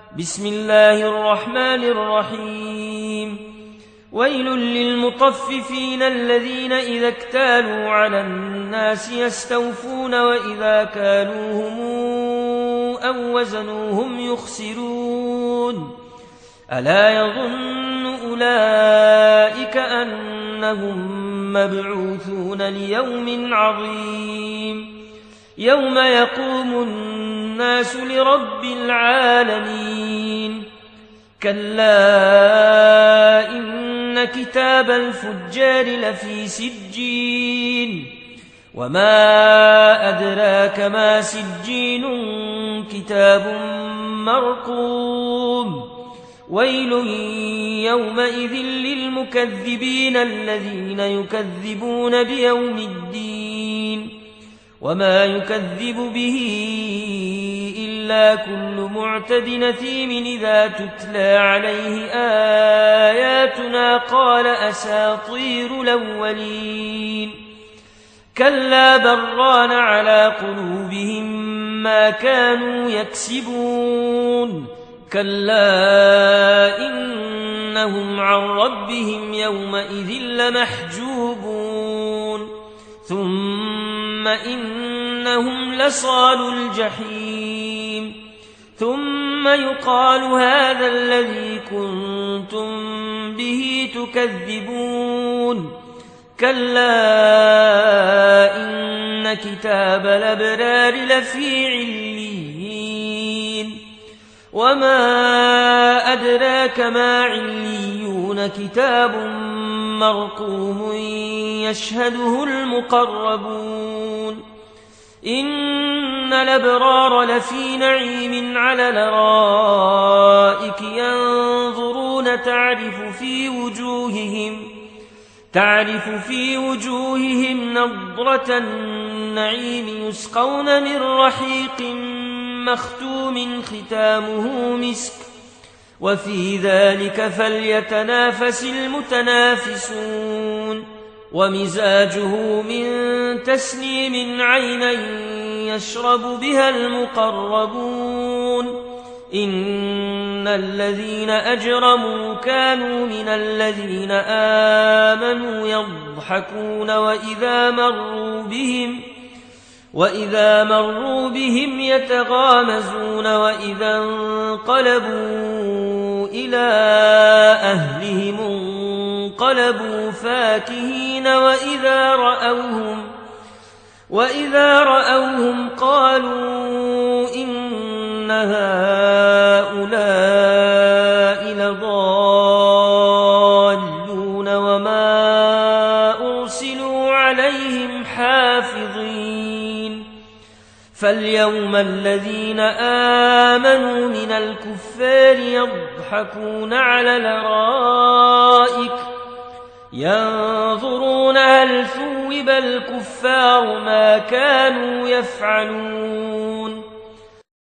بسم الله الرحمن الرحيم ويل للمطففين الذين إذا اكتالوا على الناس يستوفون وإذا كالوهم أو وزنوهم يخسرون ألا يظن أولئك أنهم مبعوثون ليوم عظيم يوم يقوم الناس لرب العالمين كلا إن كتاب الفجار لفي سجين وما أدراك ما سجين كتاب مرقوم ويل يومئذ للمكذبين الذين يكذبون بيوم الدين وما يكذب به إلا كل معتد نثيم إذا تتلى عليه آياتنا قال أساطير الأولين كلا بران على قلوبهم ما كانوا يكسبون كلا إنهم عن ربهم يومئذ لمحجوبون ثم إنهم لصالوا الجحيم ثم يقال هذا الذي كنتم به تكذبون كلا إن كتاب الأبرار لفي عليين وما أدراك ما عليون كتاب مرقوم يشهده المقربون إن الأبرار لفي نعيم على الأرائك ينظرون تعرف في وجوههم نضرة النعيم يسقون من رحيق مختوم ختامه مسك وفي ذلك فليتنافس المتنافسون ومزاجه من تسنيم عينا يشرب بها المقربون إن الذين أجرموا كانوا من الذين آمنوا يضحكون وإذا مروا بهم يتغامزون وإذا انقلبوا إلى أهلهم انقلبوا فاكهين وإذا رأوهم قالوا إن هؤلاء لضالون وما أرسلوا عليهم حافظين فاليوم الذين آمنوا من الكفار يضحكون على الأرائك ينظرون هل ثوب الكفار ما كانوا يفعلون